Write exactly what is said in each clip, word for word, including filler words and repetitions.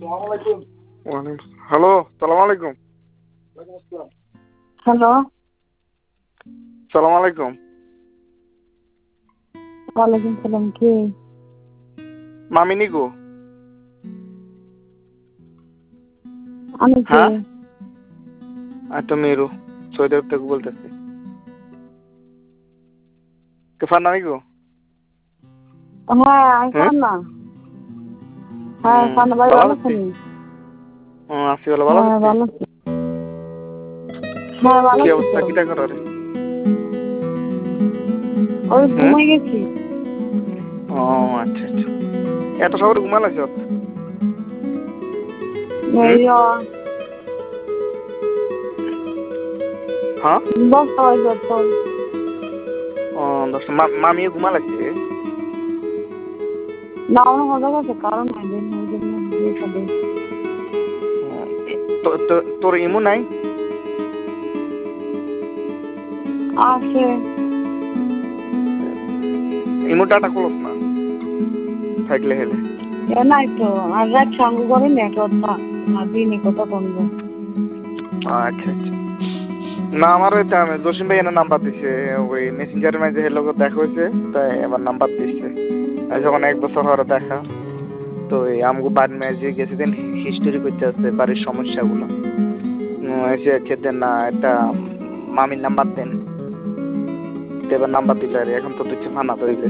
Hello, সালাম আলাইকুম। Hello, সালাম আলাইকুম। ওয়ালাইকুম সালাম। কে? মামিনি গো। আমি কে? হ্যাঁ, আমি তো মেরু সৌদি আরব থেকে বলতেছি। কে ফান্নামি গো? হ্যাঁ, আমি হ্যাঁ, ফান্না। হ্যাঁ, ফান্না ভাই ভালো ভালো আছি। আছেন? হুম, আছি ভালো, ভালো হ্যাঁ, আছি। ভালো আছি। হ্যাঁ, ভালো কি আছি অবস্থা, তো। কিটা করার? ওই হুম, ঘুমাই গেছি। ও আচ্ছা আচ্ছা। এত সকালে ঘুমা লাগছ? হুম, এই হ্যাঁ, দশটা বাজে তো। ও দশটা। মামিও ঘুমা লাগছে? না, আমার হয়ে গেছে, কারণ নাই দিন ওই জন্য দিয়ে খাবে। হুম, তো- তো- তোর ইমু নাই? আছে। ইমু ডাটা খোলস না থাকলে হেলে। এ নাই তো, আর রাত সঙ্গ করে নেটওয়ার্ক না, না দিনে কথা কমবে। আচ্ছা আচ্ছা। না, আমার ওই জসিম ভাই এনে নাম্বার দিছে, ওই মেসেঞ্জারের মাঝে হের লোক দেখা হয়েছে, তাই এবার নাম্বার দিচ্ছে। আর যখন এক বছর হওয়ার দেখা, তো এই আমগো বাড়ির মাঝে গেছে দিন হিস্টোরি করতে আসছে বাড়ির সমস্যাগুলো। উম, এসে হচ্ছে দেন না একটা মামির নাম্বার দেন, তো এবার নাম্বার দিল। আর এখন তো দিচ্ছে ফানা তো হইলে।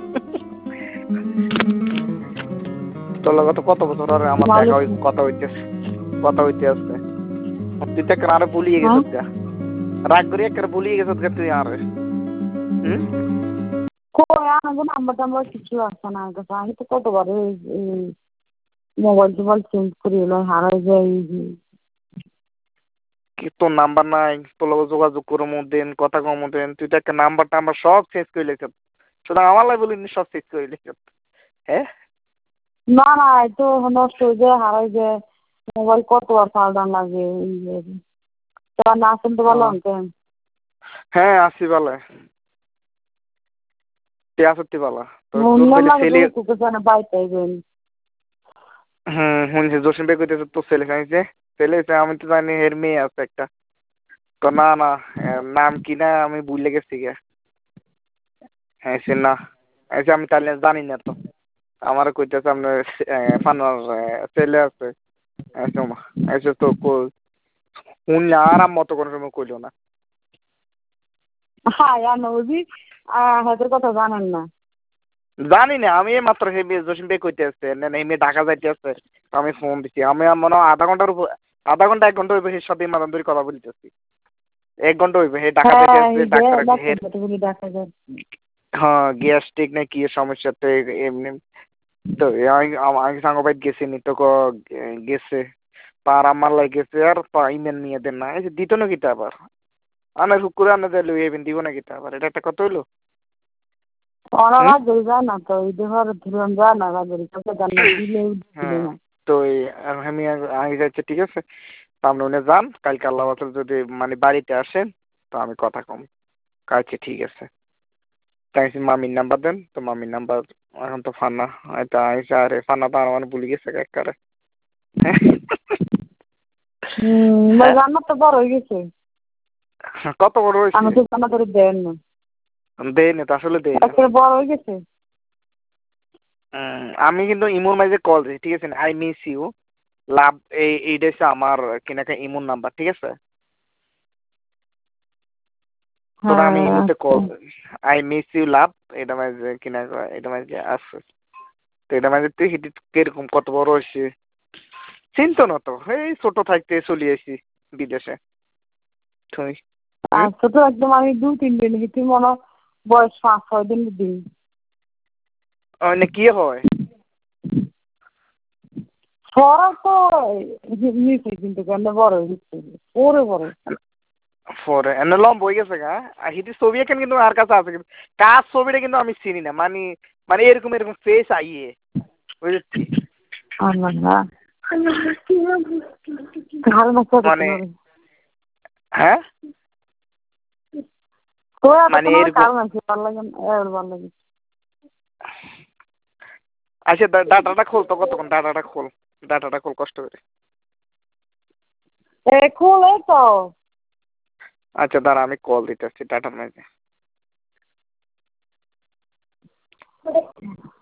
তোর লগে তো কত বছর আর আমার ভালো দেখা তো। হই- কথা হইতেছে, কথা হইতে আসছে। তুই তো একবার আরে ভুলিয়ে হ্যাঁ, গেছিস গা, রাগ করে একবার ভুলিয়ে গেছিস গা তুই আরে। হুম, কই আমাকে নাম্বার টাম্বার কিছু আসছে না আমার কাছে। আমি তো কতবার এই এই মোবাইল টোবাইল চেঞ্জ করি, এলো হারাই যায়। কি তোর নাম্বার নাই? তোর লগে যোগাযোগ করবো দেন, কথা কমো দেন, তুই তো একটা নাম্বার টাম্বার সব চেঞ্জ করে লেখিস। শুধু আমার লাই বলিনি, সব চেঞ্জ করে লেখিস। হ্যাঁ, না না, এই তো নষ্ট হয়ে যায়, হারাই যায়। মোবাইল কতবার পাল্টান লাগে। তোমার না শুনতে ও, ভালো কেন? হ্যাঁ আসি বালা, তে আসতি বালা। তো তোর মনে বলে লাগে ছেলে। যে কুকুর জানে বাইতে যাবেন। হুম, শুনছি জসিম ভাই কইতেছে তোর ছেলে খাইছে। ছেলে হইছে, আমি তো জানি এর মেয়ে আছে একটা। তো না না, এর নাম কি না আমি ভুলে গেছি গে। হ্যাঁ সে না, এসে আমি তাহলে জানি না তো। আমার কইতেছে আপনার ফানার ছেলে আছে। এসে মা, এসে তো কই শুনলে আর আম মতো কোনো সময় কইলো না। হ্যাঁ জানো বুঝি, হাতের কথা জানেন না। জানি না, আমি এই মাত্র সেই মেয়ে জসিম ভাই কইতে আসছে না এই মেয়ে ঢাকা যাইতে আসছে। তো আমি ফোন দিছি, আমি আর মনে হয় আধা ঘন্টার উপর, আধা ঘন্টা এক ঘন্টা হইবে এর সাথে মাদান ধরে কথা বলতেছি। এক ঘন্টা হইবে, হে ঢাকা যাইতে হ্যাঁ, আসছে এই যে ডাক্তার ডাক্তার হের। কতগুলি দেখা যায়। হ্যাঁ, গ্যাস্ট্রিক না কি সমস্যা তো এমনি। তো আমি আমি সাংবাদিক গেছি নি তো ক- গেছে তার আমার লাগে গেছে আর ইমেল নিয়ে দেন না, এই যে দিত না কিতা আবার আনার হুকুরে আনা দিল এবেন দিব না কিতা আবার, এটা একটা কথা হইলো। ওরা হুম, রাত ধরে যায় না তো, এই দেহর ধরুন যায় না, রাত ধরে কাউকে জান না, দিলেও দিল হ্যাঁ, না। তো এই আমি আগে যাচ্ছে ঠিক আছে। তো আপনি উনি যান, কালকে আল্লাহ বাতাল যদি মানে বাড়িতে আসেন তো আমি কথা কম। কাছে ঠিক আছে, তাই মামির নাম্বার দেন। তো মামির নাম্বার এখন তো ফান্না এটা আইসা, আরে ফান্না তো আর মানে ভুলে গেছে একবারে। হম, ভাই হ্যাঁ, রান্না তো বড় হয়ে গেছে। কত বড় হয়েছে? আমি তো রান্না করে দেন না, দেয় না তো, আসলে দেয় না। একেবারে বড় হয়ে গেছে। উম, আমি কিন্তু ইমোর মাঝে কল দিই ঠিক আছে, আই মিস ইউ লাভ, এই এইটা হচ্ছে আমার কিনাকা ইমোর নাম্বার ঠিক আছে। তোরা আমি হ্যাঁ, ইমোতে আচ্ছা। Call I miss you love, এটা মাঝে কিনাকা এটা মাঝে আছে। তো এটা মাঝে তুই হিটি কিরকম কত বড় হয়েছে চিন্তা না তো, এই ছোট থাকতে চলে আসি বিদেশে তুই। হুম, আচ্ছা, তো একদম আমি দু তিন দিন তুই মনে হয় বয়স পাঁচ ছয় দিন দিন। মানে কি হয়? বড় তো নিচে কিন্তু কেন বড় হয়ে গেছে, ওরে বড়। পরে এনে লম্ব হয়ে গেছে গা। আর হিটি ছবি এখানে কিন্তু আর কাছে আছে কিন্তু, কার ছবিটা কিন্তু আমি চিনি না, মানে মানে এরকম এরকম ফেস আইয়ে বুঝেছি। আল্লাহ না, ঘাড় নষ্ট করতে মানে পারে। হ্যাঁ, তো এত মানে কোনো এরকম। কারণ আছে ভালো লাগে না, এর ভালো লাগে। আচ্ছা, ডাটাটা খোল তো, কতক্ষণ ডাটাটা খোল। ডাটাটা খুব কষ্ট করে। এ খুলে তো। আচ্ছা দাঁড়া আমি কল দিতেছি ডাটার মাঝে।